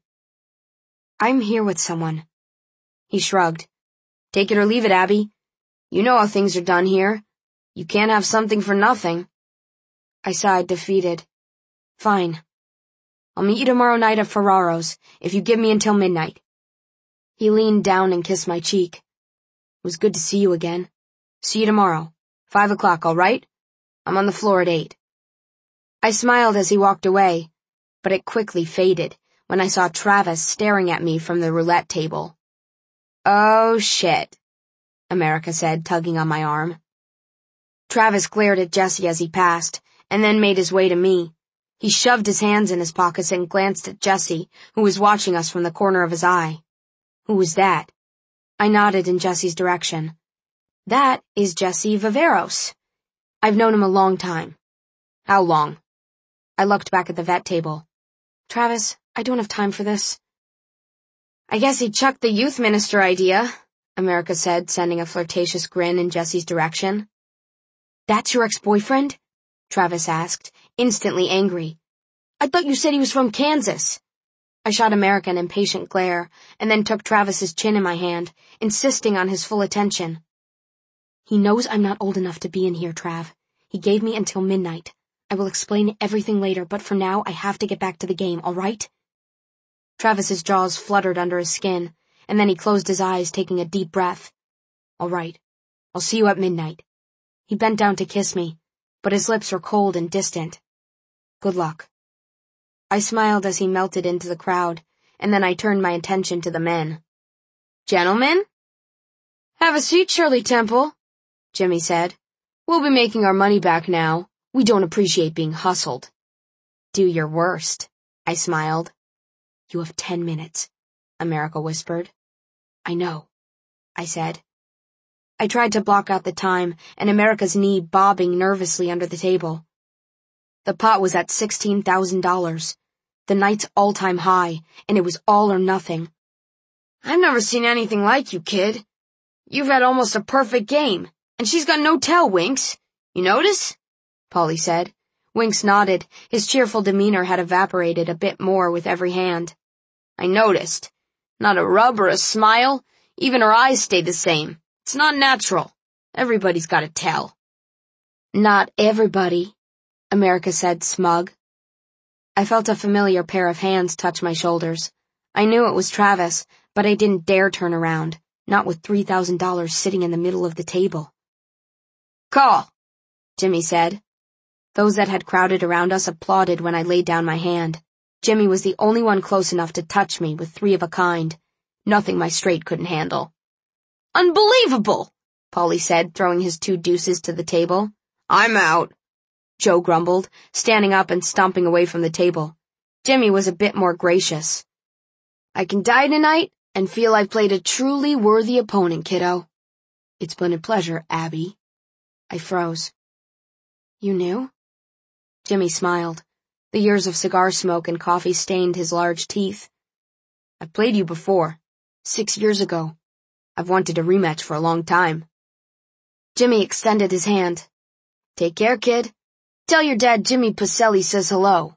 I'm here with someone. He shrugged. Take it or leave it, Abby. You know how things are done here. You can't have something for nothing. I sighed, defeated. Fine. I'll meet you tomorrow night at Ferraro's, if you give me until midnight. He leaned down and kissed my cheek. It was good to see you again. See you tomorrow. Five o'clock, all right? I'm on the floor at eight. I smiled as he walked away, but it quickly faded, when I saw Travis staring at me from the roulette table. "Oh, shit," America said, tugging on my arm. Travis glared at Jesse as he passed, and then made his way to me. He shoved his hands in his pockets and glanced at Jesse, who was watching us from the corner of his eye. "Who was that?" I nodded in Jesse's direction. "That is Jesse Viveros. I've known him a long time." "How long?" I looked back at the vet table. "Travis, I don't have time for this." "I guess he chucked the youth minister idea," America said, sending a flirtatious grin in Jesse's direction. "That's your ex-boyfriend?" Travis asked, instantly angry. "I thought you said he was from Kansas." I shot America an impatient glare, and then took Travis's chin in my hand, insisting on his full attention. "He knows I'm not old enough to be in here, Trav. He gave me until midnight. I will explain everything later, but for now I have to get back to the game, all right?" Travis's jaws fluttered under his skin, and then he closed his eyes, taking a deep breath. "All right. I'll see you at midnight." He bent down to kiss me, but his lips were cold and distant. "Good luck." I smiled as he melted into the crowd, and then I turned my attention to the men. "Gentlemen?" "Have a seat, Shirley Temple," Jimmy said. "We'll be making our money back now. We don't appreciate being hustled." "Do your worst," I smiled. "You have ten minutes," America whispered. "I know," I said. I tried to block out the time, and America's knee bobbing nervously under the table. The pot was at sixteen thousand dollars, the night's all-time high, and it was all or nothing. "I've never seen anything like you, kid. You've had almost a perfect game, and she's got no tell, Winks. You notice?" Paulie said. Winks nodded. His cheerful demeanor had evaporated a bit more with every hand. "I noticed. Not a rub or a smile. Even her eyes stayed the same. It's not natural. Everybody's got a tell." "Not everybody," America said, smug. I felt a familiar pair of hands touch my shoulders. I knew it was Travis, but I didn't dare turn around, not with three thousand dollars sitting in the middle of the table. "Call," Jimmy said. Those that had crowded around us applauded when I laid down my hand. Jimmy was the only one close enough to touch me with three of a kind. Nothing my straight couldn't handle. "Unbelievable," Paulie said, throwing his two deuces to the table. "I'm out," Joe grumbled, standing up and stomping away from the table. Jimmy was a bit more gracious. "I can die tonight and feel I've played a truly worthy opponent, kiddo." "It's been a pleasure, Abby." I froze. "You knew?" Jimmy smiled. The years of cigar smoke and coffee stained his large teeth. "I've played you before. Six years ago. I've wanted a rematch for a long time." Jimmy extended his hand. "Take care, kid. Tell your dad Jimmy Pacelli says hello."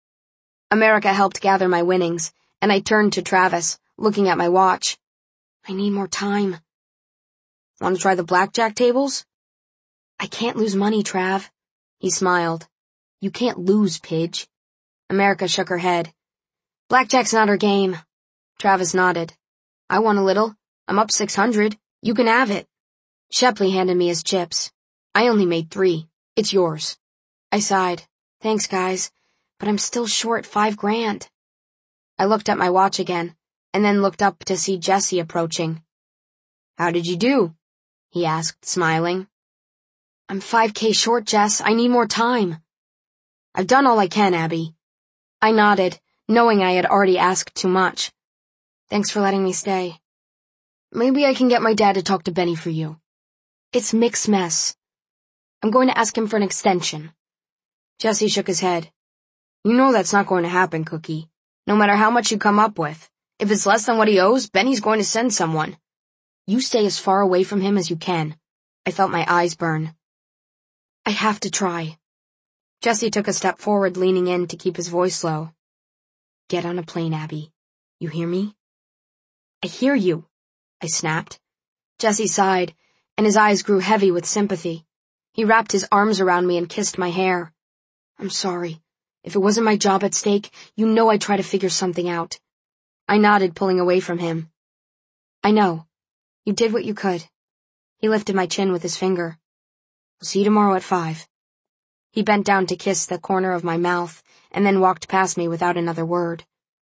America helped gather my winnings, and I turned to Travis, looking at my watch. "I need more time." "Want to try the blackjack tables?" "I can't lose money, Trav." He smiled. "You can't lose, Pidge." America shook her head. "Blackjack's not her game." Travis nodded. "I won a little. I'm up six hundred. You can have it." Shepley handed me his chips. "I only made three. It's yours." I sighed. "Thanks, guys, but I'm still short five grand." I looked at my watch again, and then looked up to see Jesse approaching. "How did you do?" he asked, smiling. "I'm five K short, Jess. I need more time." "I've done all I can, Abby." I nodded, knowing I had already asked too much. "Thanks for letting me stay. Maybe I can get my dad to talk to Benny for you." "It's Mick's mess." "I'm going to ask him for an extension." Jesse shook his head. "You know that's not going to happen, Cookie. No matter how much you come up with. If it's less than what he owes, Benny's going to send someone. You stay as far away from him as you can." I felt my eyes burn. "I have to try." Jesse took a step forward, leaning in to keep his voice low. "Get on a plane, Abby. You hear me?" "I hear you," I snapped. Jesse sighed, and his eyes grew heavy with sympathy. He wrapped his arms around me and kissed my hair. "I'm sorry. If it wasn't my job at stake, you know I'd try to figure something out." I nodded, pulling away from him. "I know. You did what you could." He lifted my chin with his finger. "I'll see you tomorrow at five." He bent down to kiss the corner of my mouth, and then walked past me without another word.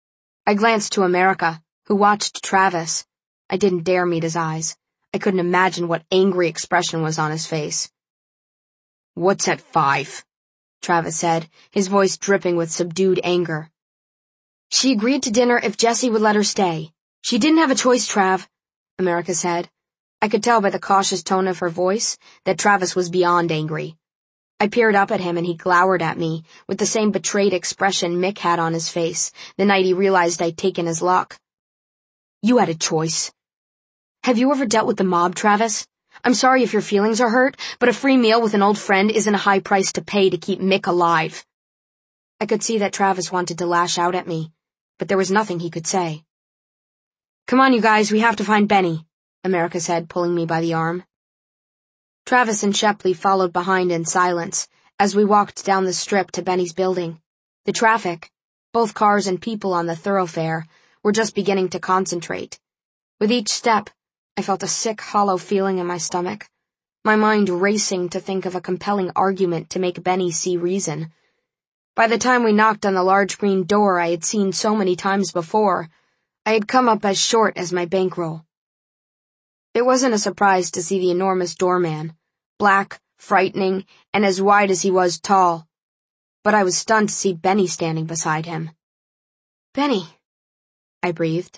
I glanced to America, who watched Travis. I didn't dare meet his eyes. I couldn't imagine what angry expression was on his face. "What's at five?" Travis said, his voice dripping with subdued anger. "She agreed to dinner if Jesse would let her stay. She didn't have a choice, Trav," America said. I could tell by the cautious tone of her voice that Travis was beyond angry. I peered up at him and he glowered at me with the same betrayed expression Mick had on his face the night he realized I'd taken his luck. "You had a choice. Have you ever dealt with the mob, Travis? I'm sorry if your feelings are hurt, but a free meal with an old friend isn't a high price to pay to keep Mick alive." I could see that Travis wanted to lash out at me, but there was nothing he could say. "Come on, you guys, we have to find Benny," America said, pulling me by the arm. Travis and Shepley followed behind in silence as we walked down the strip to Benny's building. The traffic, both cars and people on the thoroughfare, were just beginning to concentrate. With each step, I felt a sick, hollow feeling in my stomach, my mind racing to think of a compelling argument to make Benny see reason. By the time we knocked on the large green door I had seen so many times before, I had come up as short as my bankroll. It wasn't a surprise to see the enormous doorman, black, frightening, and as wide as he was tall. But I was stunned to see Benny standing beside him. "Benny," I breathed.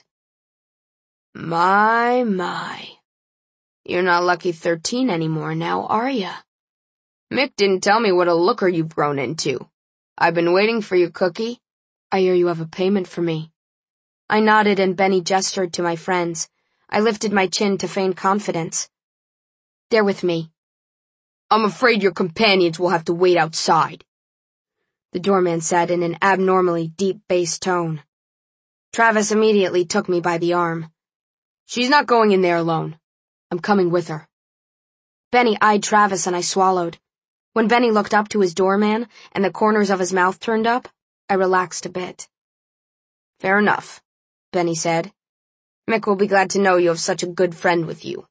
"My, my. You're not Lucky thirteen anymore now, are ya? Mick didn't tell me what a looker you've grown into. I've been waiting for you, Cookie. I hear you have a payment for me." I nodded and Benny gestured to my friends. I lifted my chin to feign confidence. "They're with me." "I'm afraid your companions will have to wait outside," the doorman said in an abnormally deep bass tone. Travis immediately took me by the arm. "She's not going in there alone. I'm coming with her." Benny eyed Travis and I swallowed. When Benny looked up to his doorman and the corners of his mouth turned up, I relaxed a bit. "Fair enough," Benny said. "Mick will be glad to know you have such a good friend with you."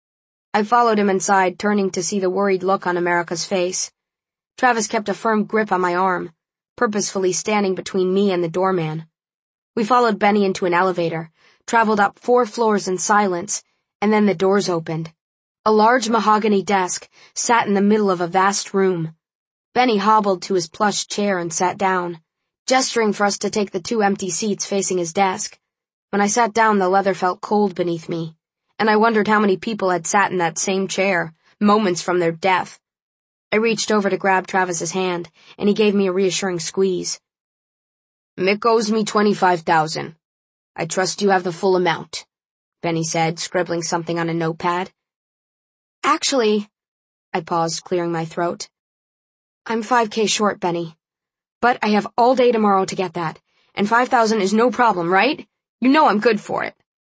I followed him inside, turning to see the worried look on America's face. Travis kept a firm grip on my arm, purposefully standing between me and the doorman. We followed Benny into an elevator, traveled up four floors in silence, and then the doors opened. A large mahogany desk sat in the middle of a vast room. Benny hobbled to his plush chair and sat down, gesturing for us to take the two empty seats facing his desk. When I sat down, the leather felt cold beneath me, and I wondered how many people had sat in that same chair, moments from their death. I reached over to grab Travis's hand, and he gave me a reassuring squeeze. "Mick owes me twenty-five thousand. I trust you have the full amount," Benny said, scribbling something on a notepad. "Actually," I paused, clearing my throat. "I'm five K short, Benny. But I have all day tomorrow to get that, and five thousand is no problem, right? You know I'm good for it."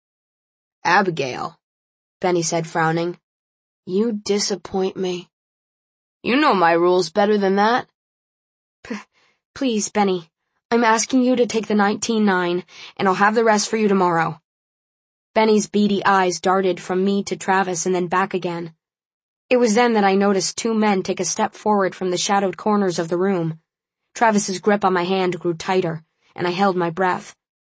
"Abigail," Benny said, frowning, "you disappoint me. You know my rules better than that." P- please, Benny, I'm asking you to take the nineteen nine, and I'll have the rest for you tomorrow." Benny's beady eyes darted from me to Travis and then back again. It was then that I noticed two men take a step forward from the shadowed corners of the room. Travis's grip on my hand grew tighter, and I held my breath.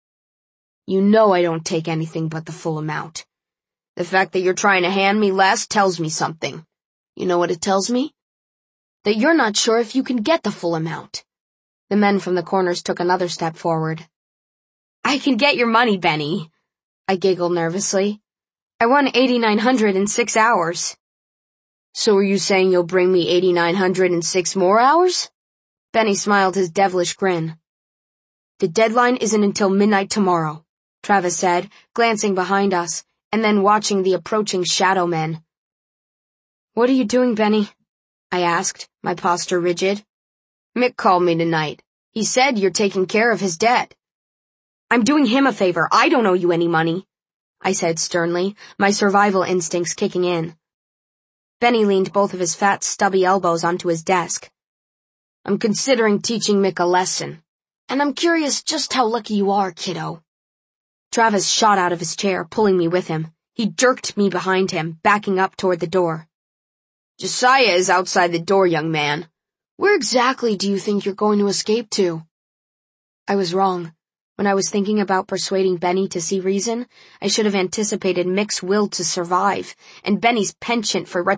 "You know I don't take anything but the full amount. The fact that you're trying to hand me less tells me something. You know what it tells me? That you're not sure if you can get the full amount." The men from the corners took another step forward. "I can get your money, Benny," I giggled nervously. "I won eighty-nine hundred in six hours." "So are you saying you'll bring me eighty-nine hundred in six more hours?" Benny smiled his devilish grin. "The deadline isn't until midnight tomorrow," Travis said, glancing behind us, and then watching the approaching shadow men. "What are you doing, Benny?" I asked, my posture rigid. "Mick called me tonight. He said you're taking care of his debt." "I'm doing him a favor. I don't owe you any money," I said sternly, my survival instincts kicking in. Benny leaned both of his fat, stubby elbows onto his desk. "I'm considering teaching Mick a lesson, and I'm curious just how lucky you are, kiddo." Travis shot out of his chair, pulling me with him. He jerked me behind him, backing up toward the door. "Josiah is outside the door, young man. Where exactly do you think you're going to escape to?" I was wrong. When I was thinking about persuading Benny to see reason, I should have anticipated Mick's will to survive, and Benny's penchant for